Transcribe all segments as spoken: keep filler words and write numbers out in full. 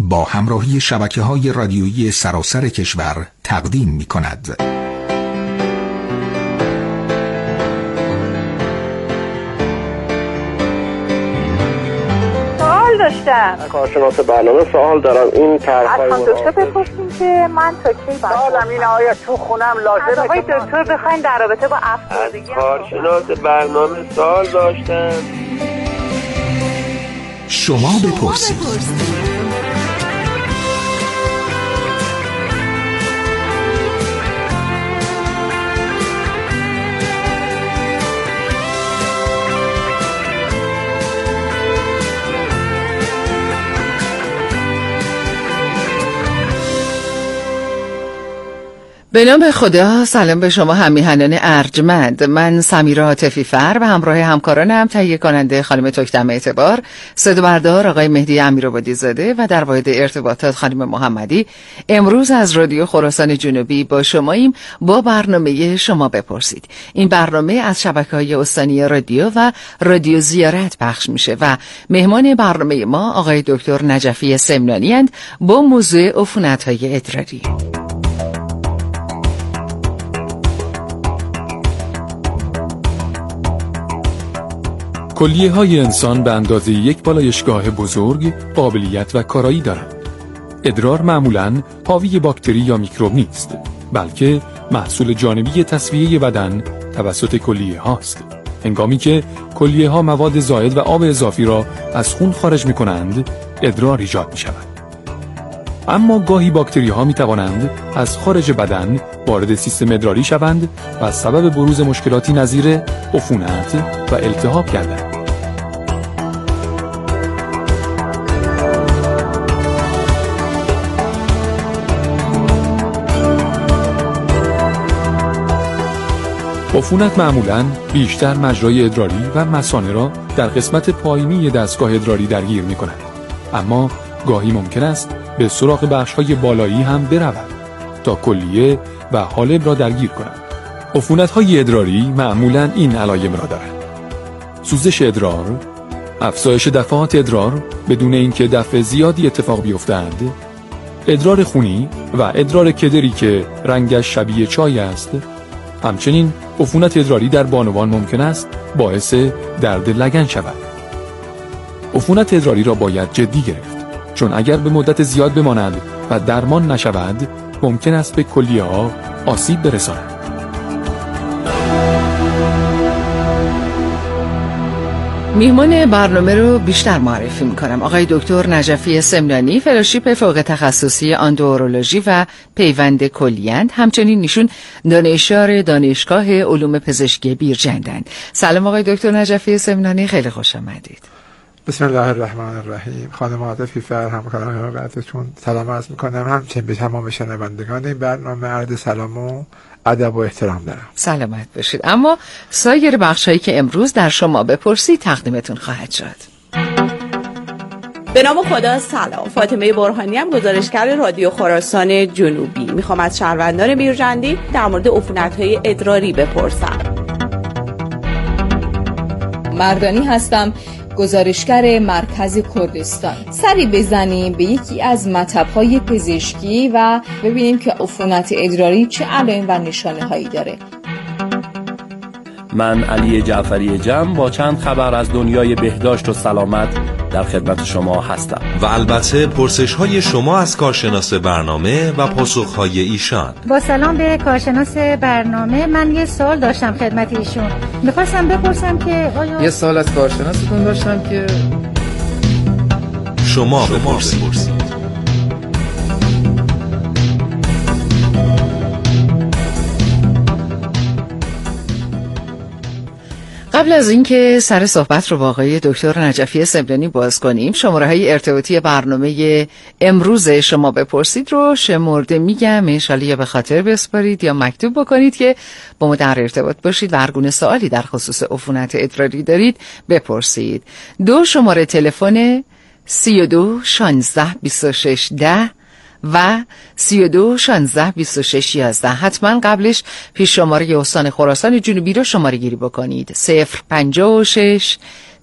با همراهی شبکه‌های رادیویی سراسر کشور تقدیم می‌کند. سوال داشتم. کارشناس برنامه سوال دارم. این طرح‌های از دکتر بپرسیم که من تا کی باید سوالم اینه آیا تو خونم لازمه آقای دکتر بخواین در رابطه با افسردگی از کارشناس برنامه سوال داشتم. شما بپرسید. به نام خدا. سلام به شما همیهنان ارجمند. من سمیرا عاطفی فر و همراه همکارانم تهیه کننده خانم تکتم اعتبار، صدا بردار آقای مهدی امیرآبادی زاده و در واحد ارتباطات خانم محمدی، امروز از رادیو خراسان جنوبی با شماییم با برنامه شما بپرسید. این برنامه از شبکه‌های استانی رادیو و رادیو زیارت پخش میشه و مهمان برنامه ما آقای دکتر نجفی سمنانی اند با موضوع عفونت‌های ادراری. کلیه های انسان به اندازه یک بالایشگاه بزرگ قابلیت و کارایی دارند. ادرار معمولاً حاوی باکتری یا میکروب نیست، بلکه محصول جانبی تصفیه بدن توسط کلیه هاست. هنگامی که کلیه ها مواد زائد و آب اضافی را از خون خارج می کنند، ادرار ایجاد می شود. اما گاهی باکتری ها می توانند از خارج بدن وارد سیستم ادراری شوند و سبب بروز مشکلاتی نظیر عفونت و التهاب گردند. عفونت معمولاً بیشتر مجرای ادراری و مثانه را در قسمت پایینی دستگاه ادراری درگیر می کند. اما گاهی ممکن است به سراغ بخش‌های بالایی هم برود تا کلیه و حالب را درگیر کند. عفونت‌های ادراری معمولاً این علایم را دارند: سوزش ادرار، افزایش دفعات ادرار بدون اینکه دفع زیادی اتفاق بیفتند، ادرار خونی و ادرار کدری که رنگش شبیه چای است. همچنین عفونت ادراری در بانوان ممکن است باعث درد لگن شود. عفونت ادراری را باید جدی گرفت، چون اگر به مدت زیاد بماند و درمان نشود ممکن است به کلیه ها آسیب برساند. میهمان برنامه رو بیشتر معرفی میکنم. آقای دکتر نجفی سمنانی فلوشیپ فوق تخصصی اندورولوژی و پیوند کلیه‌اند. همچنین ایشون دانشیار دانشگاه علوم پزشکی بیرجندند. سلام آقای دکتر نجفی سمنانی، خیلی خوش آمدید. بسم الله الرحمن الرحیم. خانم عاطفی فر، همکاران بعدتون سلام عرض میکنم. همچنین به تمام شنوندگان این برنامه عرض سلام و ادب و احترام دارم. سلامت باشید. اما سایر بخشایی که امروز در شما بپرسید تقدیمتون خواهد شد. به نام خدا. سلام، فاطمه برهانی ام، گزارشگر رادیو خراسان جنوبی. میخوام از شهروندان بیرجندی در مورد عفونت‌های ادراری بپرسم. مردانی هستم، گزارشگر مرکز کردستان. سری بزنیم به یکی از مطب‌های پزشکی و ببینیم که عفونت ادراری چه علائم و نشانه هایی داره. من علی جعفری جم با چند خبر از دنیای بهداشت و سلامت در خدمت شما هستم و البته پرسش های شما از کارشناس برنامه و پاسخ های ایشان. با سلام به کارشناس برنامه، من یه سوال داشتم خدمت ایشون. میخواستم بپرسم که آیا یه سوال از کارشناستون داشتم که شما بپرسید. قبل از اینکه سر صحبت رو با آقای دکتر نجفی سمنانی باز کنیم، شماره‌های ارتباطی برنامه امروز شما بپرسید رو شمرده میگم، انشالله یا به خاطر بسپارید یا مکتوب بکنید که با ما در ارتباط باشید و هر گونه سوالی در خصوص عفونت ادراری دارید بپرسید. دو شماره تلفن سی و دو شانزده بیست و شش ده و سی و دو شانزده بیست و شش یازده. حتما قبلش پیش شماره استان خراسان جنوبی رو شماره گیری بکنید. صفر پنجاه و شش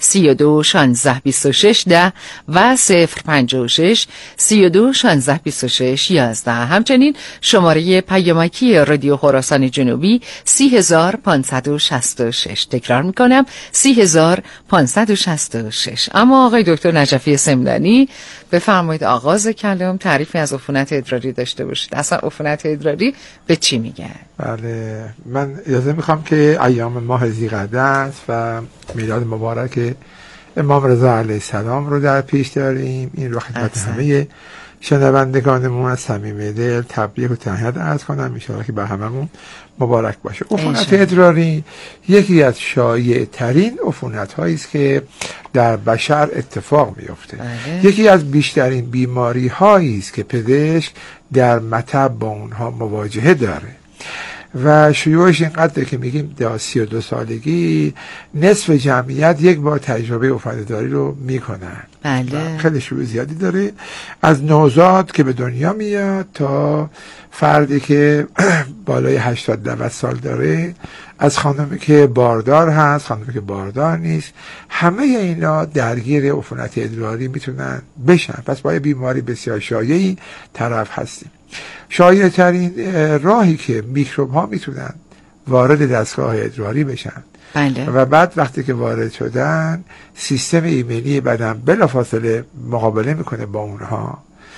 سی و دو شانزده بیست و شش ده و صفر پنجاه و شش سی و دو شانزده بیست و شش یازده. همچنین شماره پیامکی رادیو خراسان جنوبی سی هزار پانصد و شصت و شش. تکرار میکنم سی هزار پانصد و شصت و شش. اما آقای دکتر نجفی سمنانی بفرمایید آغاز کلام تعریفی از عفونت ادراری داشته باشید. اصلا عفونت ادراری به چی میگن؟ بله، من اجازه میخوام که ایام ماه ذی‌قعده و میلاد مبارک امام رضا علیه السلام رو در پیش داریم. این رو خدمت همه شنوندگانمون از صمیم دل تبریک و تهنیت عرض کنم، ان شاءالله که بر هممون مبارک باشه. عفونت ادراری یکی از شایع ترین عفونت هایی است که در بشر اتفاق میفته. یکی از بیشترین بیماری هایی است که پزشک در مطب با اونها مواجهه داره و شیوعش اینقدر که میگیم در سی و دو سالگی نصف جمعیت یک بار تجربه عفونت‌داری رو میکنن. بله. خیلی شیوع زیادی داره، از نوزاد که به دنیا میاد تا فردی که بالای هشتاد نود سال داره، از خانمی که باردار هست، خانمی که باردار نیست، همه اینا درگیر عفونت ادراری میتونن بشن. پس با بیماری بسیار شایعی طرف هستیم. شایع ترین راهی که میکروب ها میتونن وارد دستگاه ادراری بشن بله. و بعد وقتی که وارد شدن سیستم ایمنی بدن بلافاصله مقابله میکنه با اونها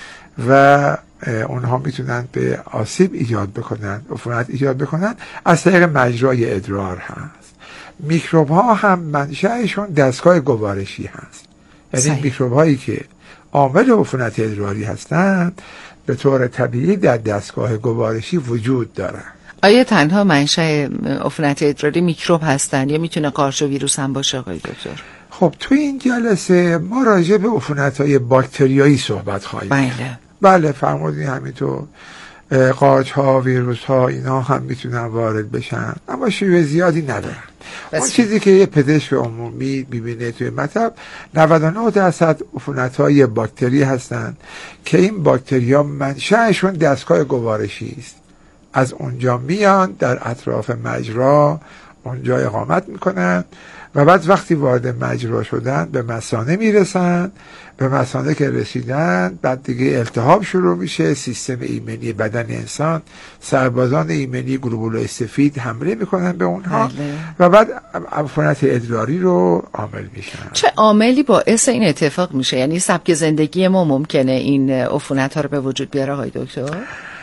و اونها میتونن به آسیب ایجاد بکنن، عفونت ایجاد بکنن، از طریق مجرای ادرار هست. میکروب ها هم منشأشون دستگاه گوارشی هست، یعنی میکروب هایی که عامل عفونت ادراری هستند به طور طبیعی در دستگاه گوارشی وجود دارن. آیا تنها منشأ عفونت ادراری میکروب هستن یا میتونه قارچ و ویروس هم باشه آقای دکتر؟ خب تو این جلسه ما راجع به عفونت‌های باکتریایی صحبت خواهیم. بله. بله فرمودین، همینطور قارچ ها، ویروس ها، اینا هم میتونن وارد بشن اما شیوع زیادی ندارن. اون چیزی که یه پزشک عمومی میبینه توی مطب نود و نه درصد عفونت‌های باکتری هستن که این باکتری ها منشأشون دستگاه گوارشی است. از اونجا میان در اطراف مجرا اونجا اقامت میکنن و بعد وقتی وارد مجرا شدن به مثانه میرسن. به مثانه که رسیدن بعد دیگه التهاب شروع میشه، سیستم ایمنی بدن انسان، سربازان ایمنی گلوبولای سفید حمله میکنن به اونها بله. و بعد عفونت ادراری رو عامل میشن. چه عاملی باعث این اتفاق میشه؟ یعنی سبک زندگی ما ممکنه این عفونت ها رو به وجود بیاره آقای دکتر؟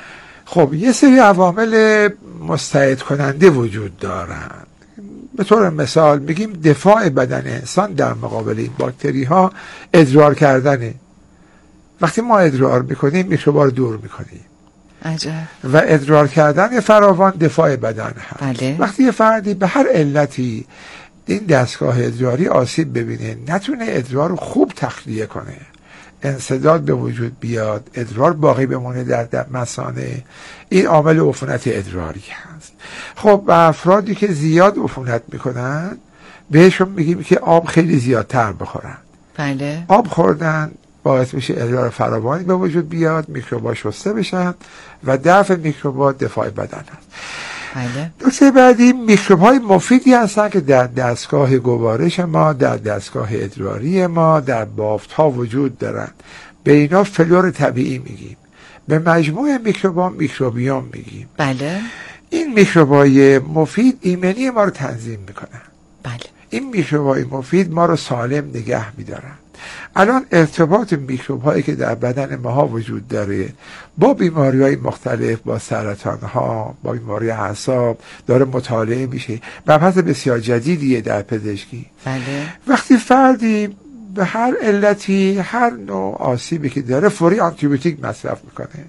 خب یه سری عوامل مستعد کننده وجود دارن. به طور مثال میگیم دفاع بدن انسان در مقابل این باکتری ها ادرار کردنه. وقتی ما ادرار میکنیم میکروبا رو دور میکنیم. عجب. و ادرار کردن فراوان دفاع بدن هست. بله. وقتی یه فردی به هر علتی این دستگاه ادراری آسیب ببینه، نتونه ادرار رو خوب تخلیه کنه، انسداد به وجود بیاد، ادرار باقی بمونه در مثانه، این عامل عفونت ادراری هست. خب افرادی که زیاد عفونت میکنن بهشون میگیم که آب خیلی زیادتر بخورن. بله. آب خوردن باعث میشه ادرار فراوانی به وجود بیاد، میکروبا شسته بشن و دفع میکروبا دفاع بدن هست. بله. نکته بعدی میکروب های مفیدی هستن که در دستگاه گوارش ما، در دستگاه ادراری ما، در بافت ها وجود دارن. به اینا فلور طبیعی میگیم. به مجموع میکروب ها میکروبیوم میگیم. بله. این میکروب های مفید ایمنی ما رو تنظیم میکنن. بله. این میکروب های مفید ما رو سالم نگه میدارن. الان ارتباط میکروب هایی که در بدن ما وجود داره با بیماری های مختلف، با سرطان ها، با بیماری اعصاب داره مطالعه میشه. مبحث بسیار جدیدیه در پزشکی. بله. وقتی فردی به هر علتی، هر نوع آسیبی که داره فوری آنتیبیوتیک مصرف میکنه،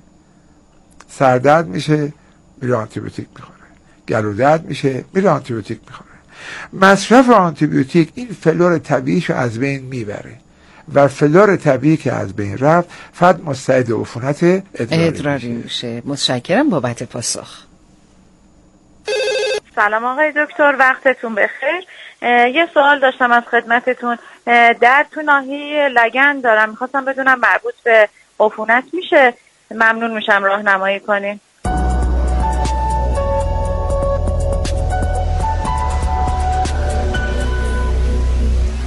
سردرد میشه میره آنتیبیوتیک میخوره، گلو درد میشه میره آنتیبیوتیک میخوره. مصرف آنتیبیوتیک این فلور طبیعیشو از بین میبره و فلور طبیعی که از بین رفت فرد مستعد عفونت ادراری, ادراری میشه. میشه. متشکرم بابت پاسخ. سلام آقای دکتر، وقتتون بخیر. یه سوال داشتم از خدمتتون. در تو ناحیه لگن دارم، میخواستم بدونم مربوط به عفونت میشه؟ ممنون میشم راهنمایی کنین.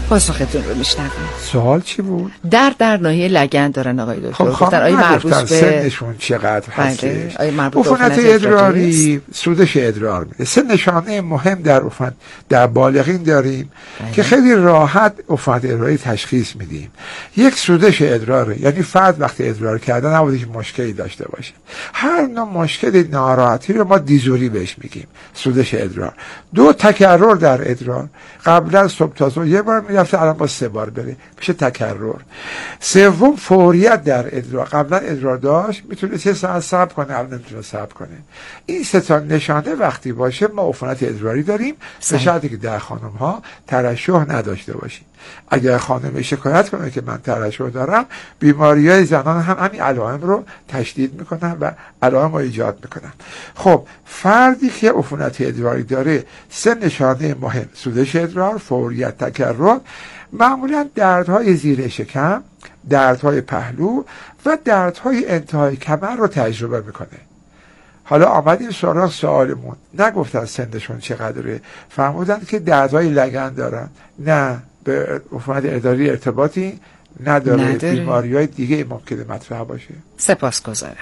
پاسختون رو میشنویم. سوال چی بود؟ در در ناحیه لگن دارن آقای دکتر. خب گفتن آیا مربوط به سنشون چقدر هستش؟ عفونت ادراری سوزش ادرار میده. سه نشانه مهم در عفونت در بالغین داریم بله. که خیلی راحت عفونت ادراری تشخیص میدیم. یک سوزش ادراره، یعنی فرد وقتی ادرار کردن نباید هیچ مشکلی داشته باشه. هر نوع مشکل ناراحتی رو ما دیزوری بهش میگیم، سوزش ادرار. دو، تکرر در ادرار، قبلا صبح تا ظهر یه بار میرفته الان با سه بار بره، میشه تکرر. سوم، فوریت در ادرار، قبلا ادرار داشت میتونه سه ساعت صبر کنه الان نمیتونه صبر کنه. این سه تا نشانه وقتی باشه ما عفونت ادراری داریم، به شرطی که در خانم ها ترشح نداشته باشیم. اگر خانم شکایت کنه که من ترشح دارم، بیماری‌های زنان هم همین علائم رو تشدید میکنن و علائم رو ایجاد میکنن. خب فردی که عفونت ادراری داره سه نشانه مهم، سوزش ادرار، فوریت، تکرر، معمولا دردهای زیر شکم، دردهای پهلو و دردهای انتهای کمر رو تجربه میکنه. حالا آمدیم سراغ سوالمون، نگفتن سنشون چقدره، فرمودن که دردهای لگن دارن. نه، به عفونت ادراری ارتباطی نداره, نداره. بیماری‌های دیگه ممکنه مطرح باشه. سپاسگزارم.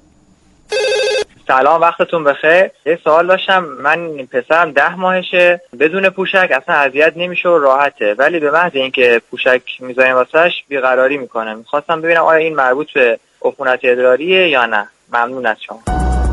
سلام، وقتتون بخیر. یه سوال داشتم. من پسرم ده ماهشه، بدون پوشک اصلا اذیت نمیشه و راحته، ولی به محض اینکه پوشک میذاریم واسش بیقراری میکنه. میخواستم ببینم آیا این مربوط به عفونت ادراریه یا نه. ممنون از شما.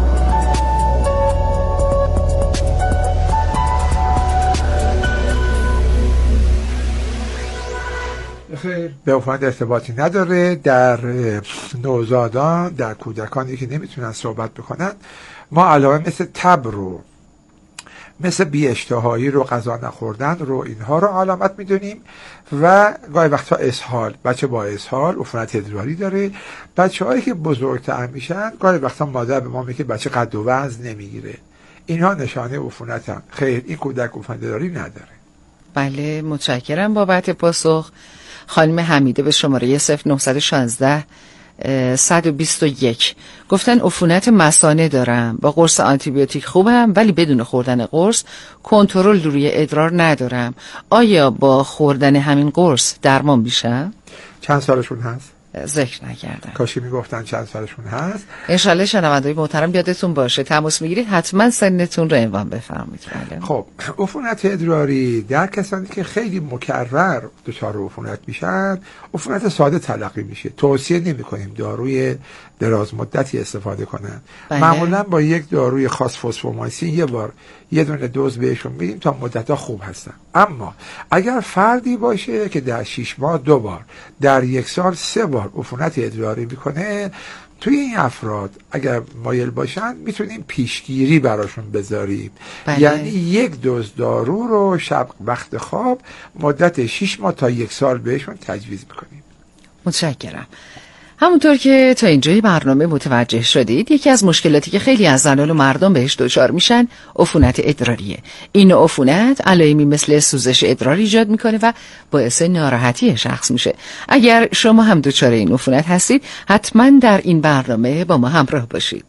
به عفونت ارتباطی نداره. در نوزادان، در کودکانی که نمیتونن صحبت بکنن، ما علائم مثل تب رو، مثل بی اشتهایی رو، غذا نخوردن رو، اینها رو علامت میدونیم و گاهی وقتا اسهال. بچه با اسهال عفونت ادراری داره. بچه هایی که بزرگتر میشن گاهی وقتا مادر به ما میگه بچه قد و وزن نمیگیره. اینها نشانه عفونت هم. خیر، این کودک عفونت ادراری نداره. بله، متشکرم بابت پاسخ. خانم حمیده به شماره صفر نه یک شش صد و بیست و یک گفتن عفونت مثانه دارم، با قرص آنتی بیوتیک خوبم ولی بدون خوردن قرص کنترل روی ادرار ندارم. آیا با خوردن همین قرص درمان میشه؟ چند سالشون هست؟ ذکر نکردم. کاشی میگفتن چند سالشون هست. انشالله شنونده‌های محترم یادتون باشه تماس میگیرید حتما سنتون رو عنوان بفرمایید. خب عفونت ادراری در کسانی که خیلی مکرر دچار عفونت میشن، عفونت ساده تلقی میشه. توصیه نمی‌کنیم داروی دراز مدتی استفاده کنن. بله. معمولا با یک داروی خاص فسفومایسین یه بار یه دونه دوز بهشون میدیم تا مدت‌ها خوب هستن. اما اگر فردی باشه که در شش ماه دو بار، در یک سال سه بار عفونت ادراری میکنه، توی این افراد اگر مایل باشن میتونیم پیشگیری براشون بذاریم. بله. یعنی یک دوز دارو رو شب وقت خواب مدت شش ماه تا یک سال بهشون تجویز میکنیم. متشکرم. همونطور که تا اینجای برنامه متوجه شدید، یکی از مشکلاتی که خیلی از زنان و مردم بهش دچار میشن عفونت ادراریه. این عفونت علائمی مثل سوزش ادرار ایجاد میکنه و باعث ناراحتی شخص میشه. اگر شما هم دچار این عفونت هستید، حتما در این برنامه با ما همراه باشید.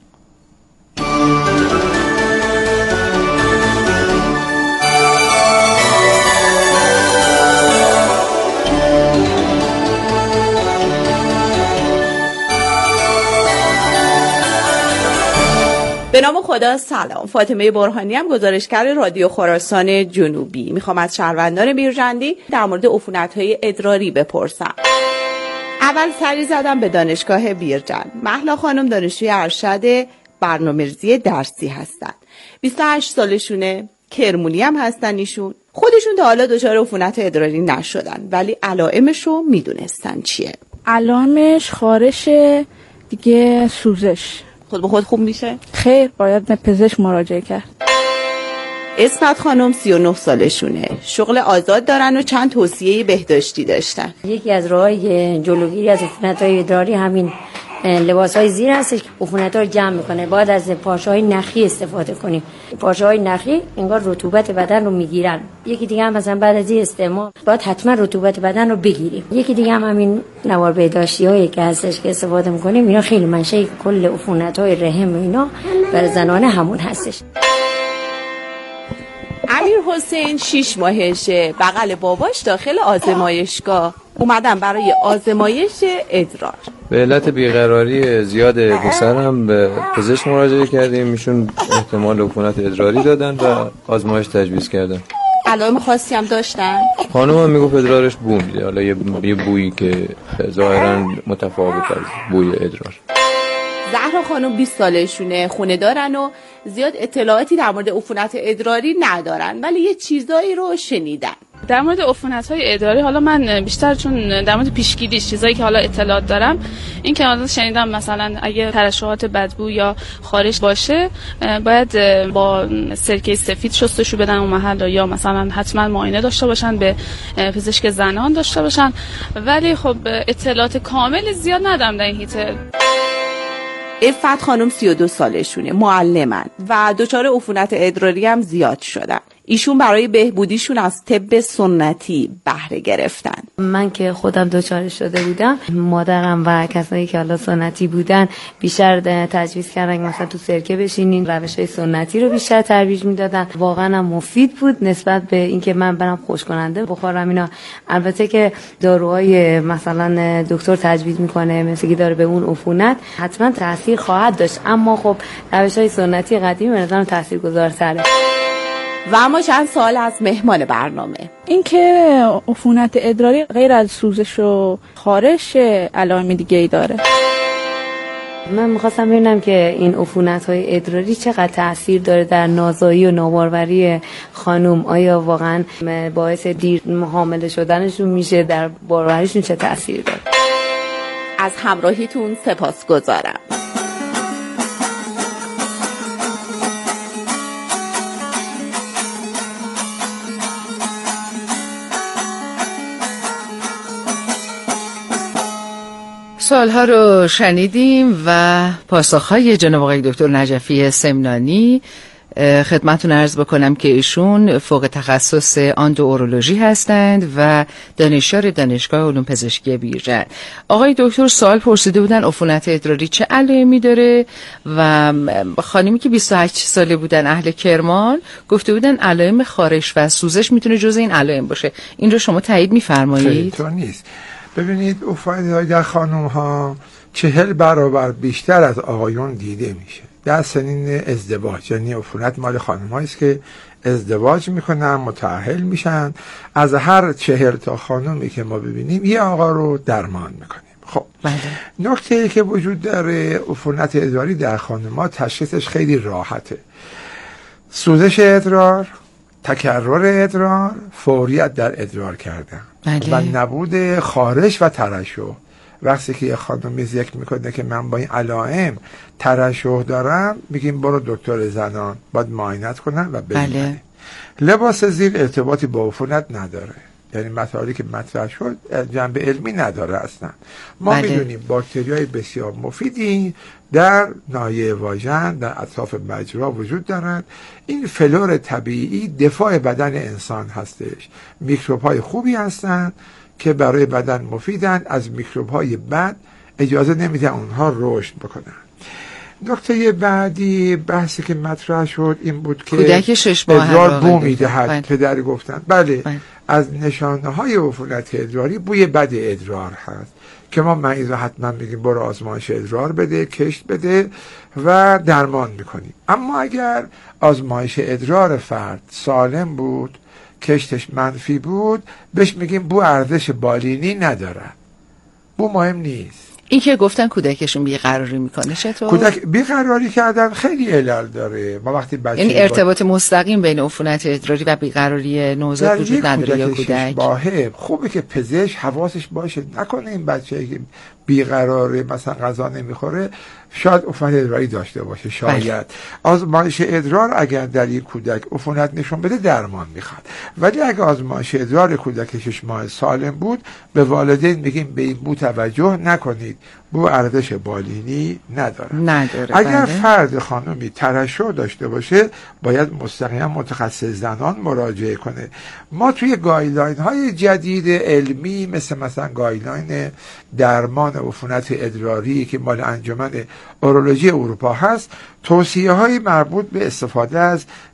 به نام خدا. سلام، فاطمه برهانی ام، گزارشگر رادیو خراسان جنوبی. میخوام از شهروندان بیرجندی در مورد عفونت‌های ادراری بپرسم. اول سری زدم به دانشگاه بیرجند. مهلا خانم دانشجوی ارشد برنامه‌ریزی درسی هستن. بیست و هشت سالشونه، کرمونی هم هستن ایشون. خودشون تا حالا دچار عفونت ادراری نشدن ولی علائمش رو میدونستن چیه. علائمش خارش دیگه، سوزش. خود به خود خوب میشه؟ خیر، باید به پزشک مراجعه کرد. اسمت خانم سی و نه سالشونه، شغل آزاد دارن و چند توصیه بهداشتی داشتن. یکی از راه‌های جلوگیری از عفونت‌های ادراری همین لباس‌های زیر هستش که عفونت‌ها رو جمع می‌کنه. باید از پارچه‌های نخی استفاده کنیم. پارچه‌های نخی انگار رطوبت بدن رو میگیرن. یکی دیگه هم مثلا بعد از این استعمال باید حتما رطوبت بدن رو بگیریم. یکی دیگه هم همین نوار بهداشتی‌هایی که هستش که استفاده می‌کنیم، اینا خیلی منشأ کل عفونت‌های رحم و اینا برای زنانه همون هستش. امیر حسین شیش ماهشه، بغل باباش داخل آزمایشگاه. اومدم برای آزمایش ادرار. به علت بیقراری زیاد پسرم به پزشک مراجعه کردیم، ایشون احتمال عفونت ادراری دادن و آزمایش تجویز کردن. علائم خاصی هم داشتن؟ خانم هم میگفت ادرارش بو میده، حالا یه بویی که ظاهرا متفاوت از بوی ادرار. زهرا خانم بیست سالشونه، خونه دارن و زیاد اطلاعاتی در مورد عفونت ادراری ندارن، ولی یه چیزایی رو شنیدن. در مورد عفونت‌های ادراری حالا من بیشتر چون در مورد پیشگیری چیزایی که حالا اطلاعات دارم، این که حالا شنیدم مثلا اگه ترشحات بدبو یا خارش باشه باید با سرکه سفید شستشو بدن اون محل، یا مثلا حتما معاینه داشته باشن، به پزشک زنان داشته باشن. ولی خب اطلاعات کامل زیاد ندارم در این حیطه. عفت خانم سی و دو سالشونه، معلمن و دچار عفونت ادراری هم زیاد شدن. ایشون برای بهبودیشون از طب سنتی بهره گرفتن. من که خودم دچار شده بودم، مادرم و کسایی که حالا سنتی بودن بیشتر تجویز کردن مثلا تو سرکه بشینین، روش‌های سنتی رو بیشتر ترویج میدادن. واقعا هم مفید بود نسبت به اینکه من برم خوش کننده بخورم اینا. البته که داروهای مثلا دکتر تجویز میکنه مثل که داره به اون عفونت حتما تاثیر خواهد داشت، اما خب روش‌های سنتی قدیمی به نظرم تاثیرگذارتره. و اما چند سوال از مهمان برنامه. اینکه عفونت ادراری غیر از سوزش و خارش علائم دیگه ای داره؟ من میخواستم ببینم که این عفونت‌های ادراری چقدر تأثیر داره در نازایی و ناباروری خانم. آیا واقعا باعث دیر حامله شدنشون میشه؟ در باروریشون چه تأثیر داره؟ از همراهیتون سپاسگزارم. سوالها رو شنیدیم و پاسخهای جناب آقای دکتر نجفی سمنانی. خدمتتون عرض بکنم که ایشون فوق تخصص اندوئورولوژی هستند و دانشیار دانشگاه علوم پزشکی بیرجند. آقای دکتر سوال پرسیده بودن عفونت ادراری چه علائمی داره و خانمی که بیست و هشت ساله بودن اهل کرمان گفته بودن علائم خارش و سوزش میتونه جزء این علائم باشه. این رو شما تایید میفرمایید؟ خیلی نیست. ببینید عفونت‌های در خانم ها چهل برابر بیشتر از آقایون دیده میشه در سنین ازدواج. یعنی عفونت مال خانم هاییست که ازدواج میکنن، متأهل میشن. از هر چهل تا خانومی که ما ببینیم یه آقا رو درمان میکنیم. خب نکته ای که وجود داره عفونت ادراری در خانم ها تشخیصش خیلی راحته. سوزش ادرار، تکرر ادرار، فوریت در ادرار کردن بله. و نبود خارش و ترشح. وقتی که یه خانمی ذکر میکنه که من با این علائم ترشح دارم، میگیم برو دکتر زنان، باید معاینت کنن و ببینن. بله. لباس زیر ارتباطی با عفونت نداره، یعنی مطالبی که مطرح شد جنبه علمی نداره اصلا. ما بله. میدونیم باکتریای بسیار مفیدی در ناحیه واژن، در اطراف مجرا وجود دارند. این فلور طبیعی دفاع بدن انسان هستش. میکروب های خوبی هستند که برای بدن مفیدن، از میکروب های بد اجازه نمیده اونها رشد بکنن. نکته بعدی بحثی که مطرح شد این بود که کودک شش ماه ادرار بو میدهد. پدر گفتن بله, بله. از نشانه های عفونت ادراری بوی بد ادرار هست که ما مریض حتما میگیم برو آزمایش ادرار بده، کشت بده و درمان میکنیم. اما اگر آزمایش ادرار فرد سالم بود، کشتش منفی بود، بهش میگیم بو ارزش بالینی نداره، بو مهم نیست. این که گفتن کودکشون بیقراری میکنه چطور؟ کودک بیقراری کردن خیلی علل داره. ما وقتی بچه یعنی ارتباط با... مستقیم بین عفونت ادراری و بیقراری نوزاد وجود نداره یا کودک؟ باهه خوبه که پزشک حواسش باشه نکنه این بچه‌ای که بیقراره مثلا غذا نمیخوره شاید عفونت ادراری داشته باشه، شاید. آزمایش ادرار اگر در یک کودک عفونت نشون بده درمان میخواد، ولی اگر آزمایش ادرار کودک شش ماه سالم بود به والدین میگیم به این بو توجه نکنید، بو ارزش بالینی نداره. نداره اگر بله. فرد خانمی ترشح داشته باشه باید مستقیما متخصص زنان مراجعه کنه. ما توی گایدلاین های جدید علمی مثل مثلا گایدلاین درمان عفونت ادراری که مال انجمن اورولوژی اروپا هست، توصیه های مربوط به استفاده از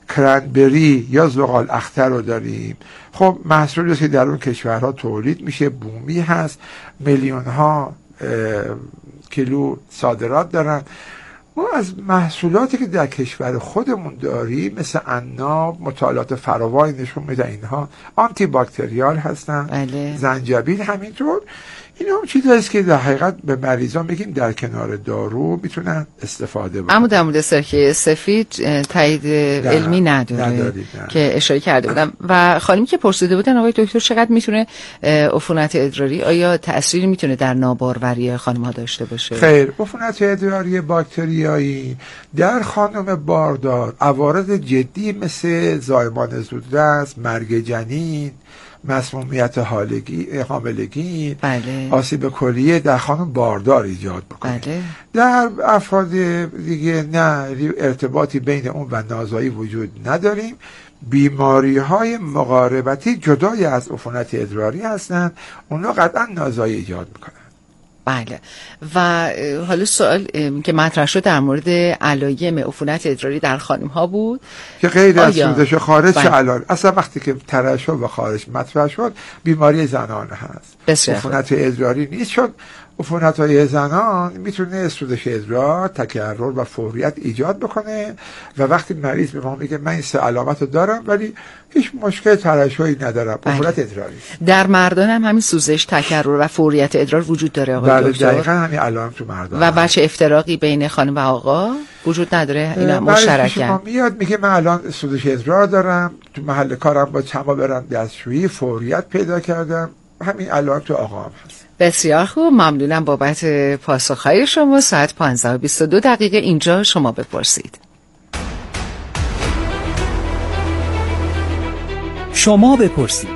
کرنبری یا زغال اختر رو داریم. خب محصولی که در اون کشورها تولید میشه، بومی هست، میلیون ها کیلو صادرات دارن. ما از محصولاتی که در کشور خودمون داریم مثل عناب، مطالعات فراوانی نشون میده اینها آنتی باکتریال هستن. بله. زنجبیل همینطور. این هم چیزی است که در حقیقت به مریضان بگیم در کنار دارو میتونن استفاده بکنن. اما در مورد سرکه سفید تایید علمی نداره نداریم نه. که اشاره کرده بودم. و خانمی که پرسیده بودن آقای دکتر چقدر میتونه عفونت ادراری آیا تأثیری میتونه در ناباروری خانم ها داشته باشه؟ خیر، عفونت ادراری باکتریایی در خانم باردار عوارض جدی مثل زایمان زودرس، مرگ جنین، مسمومیت حاملگی، بله. آسیب کلیه در خانم باردار ایجاد بکنه. بله. در افراد دیگه نه ارتباطی بین اون و نازایی وجود نداریم. بیماری های مقاربتی جدای از عفونت ادراری هستند، اونا قطعا نازایی ایجاد میکنن. بله. و حالا سوال که مطرح شد در مورد علائم عفونت ادراری در خانم ها بود که غیر از سوزش خارج چه بله. علائم، اصلا وقتی که ترشح و خارج مطرح شد بیماری زنانه هست، عفونت ادراری نیست، چون عفونت های زنان میتونه سوزش ادرار، تکرر و فوریت ایجاد بکنه و وقتی مریض به ما میگه من این سه علامت رو دارم ولی هیچ مشکل ترشحی ندارم، عفونت ادراری. در مردان هم همین سوزش، تکرر و فوریت ادرار وجود داره آقای دکتر؟ بله دقیقاً همین علائم تو مردان. و بچه افتراقی بین خانم و آقا وجود نداره؟ اینا مشترکن. میاد میگه من الان سوزش ادرار دارم، تو محل کارم با چما برم دستشویی فوریت پیدا کردم، همین علائم تو آقا هم هست. بسیار خوب، ممنونم بابت پاسخهای شما. ساعت پانزده و بیست و دو دقیقه اینجا شما بپرسید. شما بپرسید.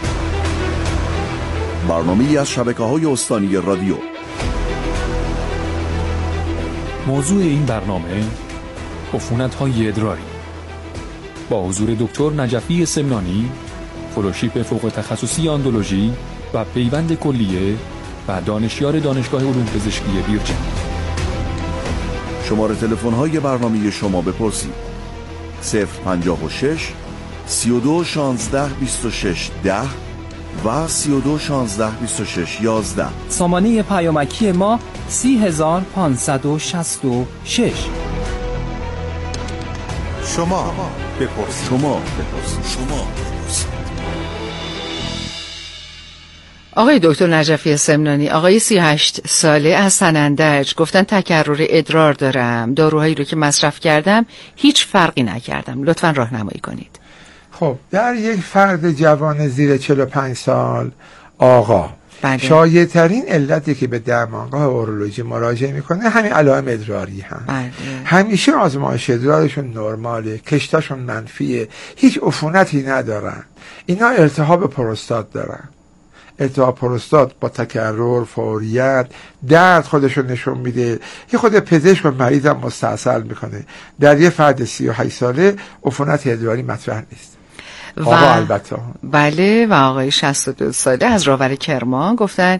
برنامه‌ای از شبکه‌های استانی رادیو. موضوع این برنامه عفونت‌های ادراری با حضور دکتر نجفی سمنانی، فلوشیپ فوق تخصصی اندولوژی و پیوند کلیه و دانشیار دانشگاه علوم پزشکی بیرجند. شماره تلفن‌های برنامه شما بپرسید صفر پنجاه و شش سی و دو شانزده بیست و شش ده و سی و دو شانزده بیست و شش یازده. سامانه پیامکی ما سی هزار پانصد و شصت و شش. شما بپرسید. شما بپرسید. شما بپرسید. آقای دکتر نجفی سمنانی، آقای سی و هشت ساله از سنندج گفتن تکرر ادرار دارم، داروهایی رو که مصرف کردم هیچ فرقی نکردم، لطفاً راهنمایی کنید. خب در یک فرد جوان زیر چهل و پنج سال آقا بله. شایع ترین علتی که به درمانگاه اورولوژی مراجعه میکنه همین علائم ادراری هم. بله. همیشه آزمایش ادرارشون نرماله، کشتاشون منفیه، هیچ عفونتی ندارن. اینا التهاب پروستات دارن. التهاب پروستات با تکرر، فوریت، درد خودشون نشون میده. یه خود پزشک و مریض هم مستاصل میکنه. در یه فرد سی و هشت ساله عفونت ادراری مطرح نیست. و البته بله. و آقای شصت و دو ساله از راور کرمان گفتن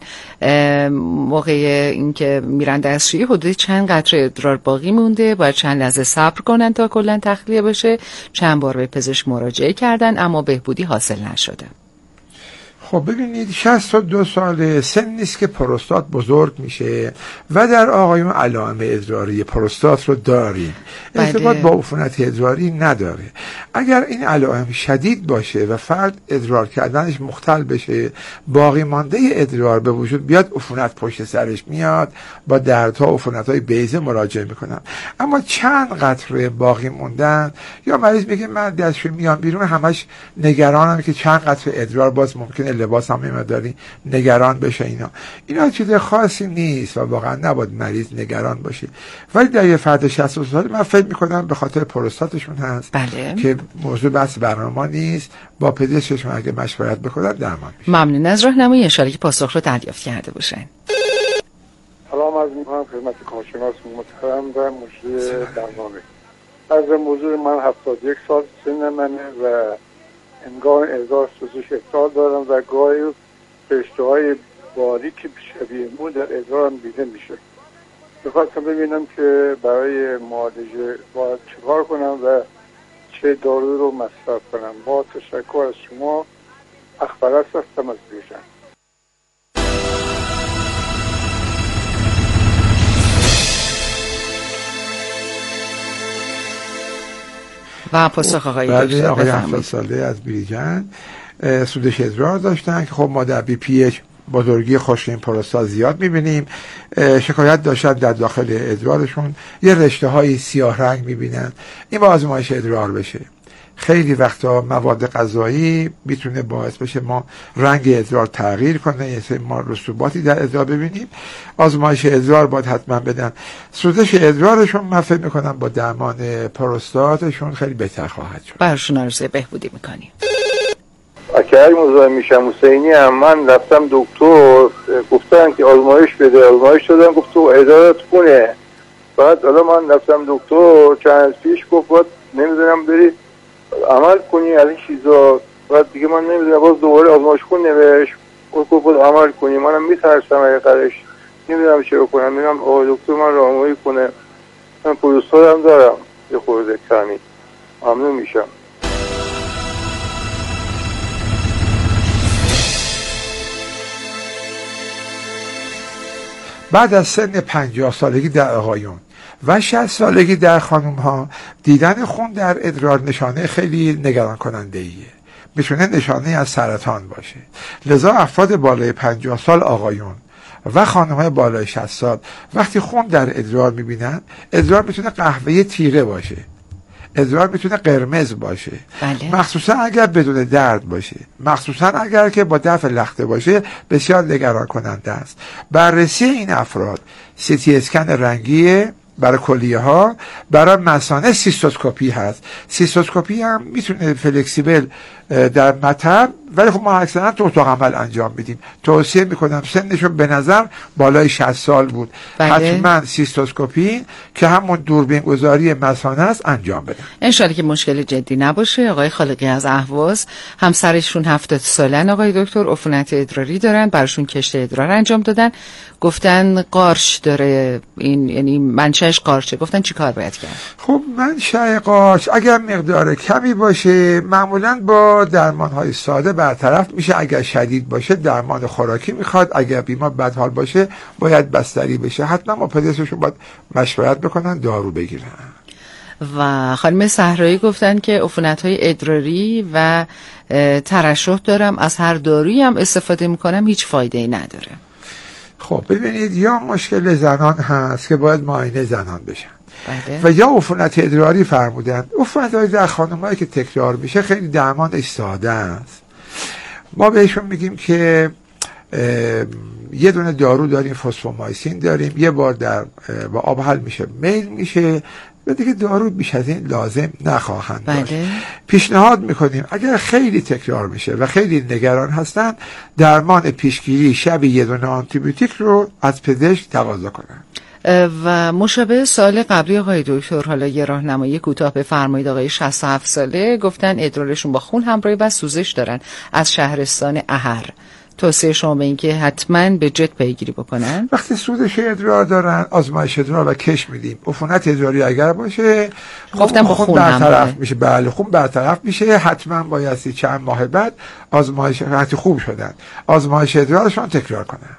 موقع اینکه میرن دستشویی حدود چند قطره ادرار باقی مونده، باید چند لحظه صبر کنن تا کلا تخلیه بشه. چند بار به پزشک مراجعه کردن اما بهبودی حاصل نشده. خب ببینید شصت و دو ساله سن نیست که پروستات بزرگ میشه و در آقایون علائم ادراری پروستات رو داریم. ارتباط با عفونت ادراری نداره. اگر این علائم شدید باشه و فرد ادرار کردنش مختل بشه، باقی مانده ادرار به وجود بیاد، عفونت پشت سرش میاد، با دردها و عفونت‌های بیضه مراجعه میکنن. اما چند قطره باقی موندن یا مریض میگه من دستشویی میام بیرون همش نگرانم که چند قطره ادرار باز ممکنه لباس هم میمداری نگران بشه. اینا اینا چیز خاصی نیست و واقعا نباید مریض نگران باشه. ولی در یه فرد شصت و دو ساله من فکر میکنم به خاطر پروستاتشون هست. بله. که موضوع بحث برنامه نیست، با پزشکشون اگه مشورت بکنن درمان میشه. ممنون از راهنمایی، ان شاءالله که پاسخ رو دریافت کرده باشن. سلام عرض می‌کنم خدمت کارشناس محترم و مجری برنامه. از موضوع من هفتاد و یک سال سن منه و انگار ازار سوزش ادرار دارم و گاهی رشته‌های باریک شبیه مو در ادرارم دیده میشه. میخواستم ببینم که برای معالجه باید چیکار کنم و همیشه دارو رو مصرف کنم. با تشکر از شما. اخبرست هستم از بیژن. و پاسخ آقای دکتر آقای هفتاد ساله از بیژن سوزش ادرار داشتن که خب ما در بی پی اچ بزرگی خشکین پروستات زیاد میبینیم. شکایت داشتن در داخل ادرارشون یه رشته های سیاه رنگ میبینن. این با آزمایش ادرار بشه. خیلی وقتا مواد غذایی میتونه باعث بشه ما رنگ ادرار تغییر کنه، یه سری ما رسوباتی در ادرار ببینیم. آزمایش ادرار باید حتما بدن. سوزش ادرارشون من فکر میکنم با درمان پروستاتشون خیلی بهتر خواهد شد. برشون آرزوی بهبودی میکنیم. اکرم مزاحم میشم حسینی هم. من رفتم دکتر گفتن که آزمایش بده، آزمایش دادم گفت تو ادرارت خونه. بعد حالا من رفتم دکتر چند روز پیش گفت نمیدونم بری عمل کنی از این چیزا. بعد دیگه من نمیدونم باز دوباره آزمایش خون نوشت گفت باید عمل کنی. منم میترسم حقیقتش نمیدونم چه کنم. میگم آقا دکتر من راهنمایی کنه، من پروستاتم دارم یه خورده کمی. ممنون میشم. بعد از سن پنجاه سالگی در آقایون و شصت سالگی در خانم ها دیدن خون در ادرار نشانه خیلی نگران کننده ایه. میتونه نشانه از سرطان باشه. لذا افراد بالای پنجاه سال آقایون و خانم های بالای شصت سال وقتی خون در ادرار میبینن، ادرار میتونه قهوه‌ای تیره باشه، ادرار میتونه قرمز باشه، بله. مخصوصا اگر بدون درد باشه، مخصوصا اگر که با دفع لخته باشه، بسیار نگران کننده است. بررسی این افراد سی تی اسکن رنگی برای کلیه ها، برای مثانه سیستوسکوپی هست. سیستوسکوپی هم میتونه فلکسیبل در مطب، ولی خب ما اکثرا تو اتاق عمل انجام میدیم. توصیه میکنم سنشون به نظر بالای شصت سال بود، بله. حتما سیستوسکوپی که همون دوربین گذاری مثانه است انجام بدن. انشالله که مشکل جدی نباشه. آقای خالقی از اهواز، همسرشون هفتاد سالن آقای دکتر، عفونت ادراری دارن، براشون کشت ادرار انجام دادن، گفتن قارچ داره، این یعنی منشأش قارچه. گفتن چی کار باید کرد؟ خب منشأ قارچ اگر مقدار کمی باشه معمولا با درمان‌های ساده برطرف میشه. اگر شدید باشه درمان خوراکی میخواد. اگر بیمار بدحال باشه باید بستری بشه. حتما با پزشکشون باید مشورت بکنن، دارو بگیرن. و خانم صحرایی گفتن که عفونت‌های ادراری و ترشح دارم، از هر دارویی هم استفاده میکنم هیچ فایده‌ای نداره. خب ببینید، یا مشکل زنان هست که باید معاینه زنان بشن، بله. و یا عفونت ادراری فرمودن. عفونت‌های در خانم‌هایی که تکرار میشه خیلی درمانش ساده است. ما بهشون میگیم که یه دونه دارو داریم، فوسفومایسین داریم، یه بار در با آب حل میشه، میل میشه و دیگه دارو بیش از این لازم نخواهند داشت. بله. پیشنهاد میکنیم اگر خیلی تکرار میشه و خیلی نگران هستن، درمان پیشگیری شب یه دونه آنتیبیوتیک رو از پزشک تقاضا کنن. و مشابه سال قبلی آقای دکتر، حالا یه راهنمایی کوتاه بفرمایید. آقای شصت و هفت ساله گفتن ادرارشون با خون همراهی و سوزش دارن، از شهرستان احر. توصیه شما به این که حتما به جد پیگیری بکنن. وقتی سوزش ادرار دارن آزمایش ادرار و کش میدیم. عفونت ادراری اگر باشه گفتم با خون, خون برطرف میشه. بله خون برطرف میشه. حتما بایستی چند ماه بعد آزمایش وقتی خوب شدن آزمایش ادرارشون تکرار کنن.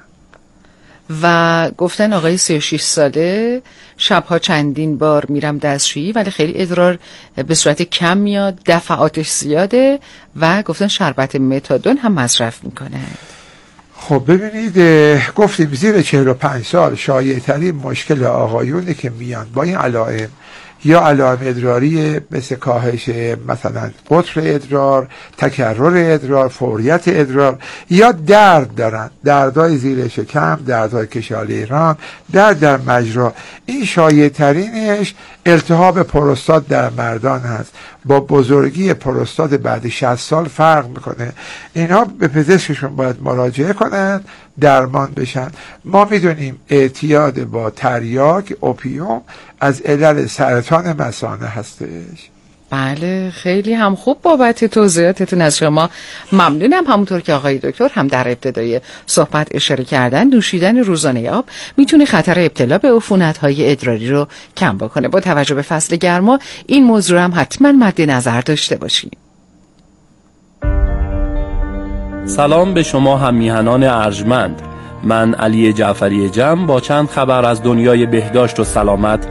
و گفتن آقای سی و شش ساله شبها چندین بار میرم دستشویی ولی خیلی ادرار به صورت کم میاد، دفعاتش زیاده، و گفتن شربت متادون هم مصرف میکنه. خب ببینید، گفتیم زیر چهل و پنج سال شایع ترین مشکل آقایونه که میان با این علائم، یا علائم ادراری مثل کاهش مثلا قطر ادرار، تکرر ادرار، فوریت ادرار، یا درد دارن، دردهای زیر شکم، دردهای کشاله ایران، درد در مجرا. این شایع ترینش التهاب پروستات در مردان هست. با بزرگی پروستات بعد شصت سال فرق میکنه. اینا به پزشکشون باید مراجعه کنن، درمان بشن. ما میدونیم اعتیاد با تریاک، اوپیوم از علل سرطان مثانه هستش. بله خیلی هم خوب بابت توضیحاتتون از شما ممنونم. همونطور که آقای دکتر هم در ابتدای صحبت اشاره کردن نوشیدن روزانه آب میتونه خطر ابتلا به عفونت‌های ادراری رو کم بکنه. با توجه به فصل گرما این موضوع هم حتما مد نظر داشته باشید. سلام به شما هم میهنان ارجمند. من علی جعفری جم با چند خبر از دنیای بهداشت و سلامت